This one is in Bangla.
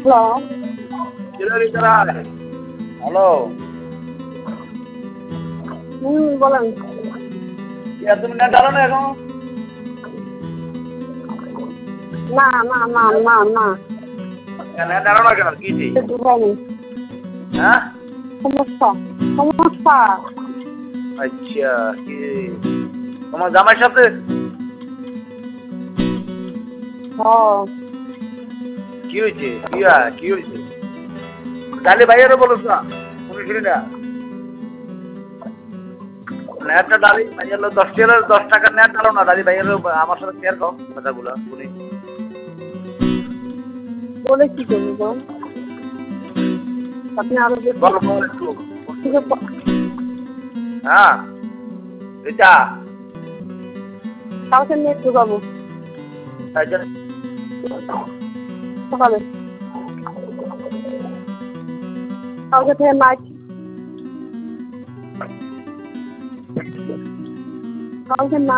হ্যালো। হ্যালো, বলেন। তুমি নেট ডালো না এখন? না না না না না নেট ডালো না কেন? কি ঠিক? দুবাই হ্যাঁ? সমস্যা সমস্যা। আচ্ছা, কি তোমার জামাইয়ের সাথে? হ্যাঁ কি হয়েছে? কি হয়েছে? ডালি ভাইয়েরও বলো না, শুনি শুনি না। নেটটা ডালি ভাইয়ের 10 টাকার নেট ডালো না, ডালি ভাইয়ের আমার সাথে শেয়ার করো কথাগুলো শুনি। বলে কি করবো বল? আপনি আরো বেশি বলো বলো একটু। থেকে হ্যাঁ, এটা কালকে নেট ঢুকাবো সকালে। কালকে থেকে নাইট কালকে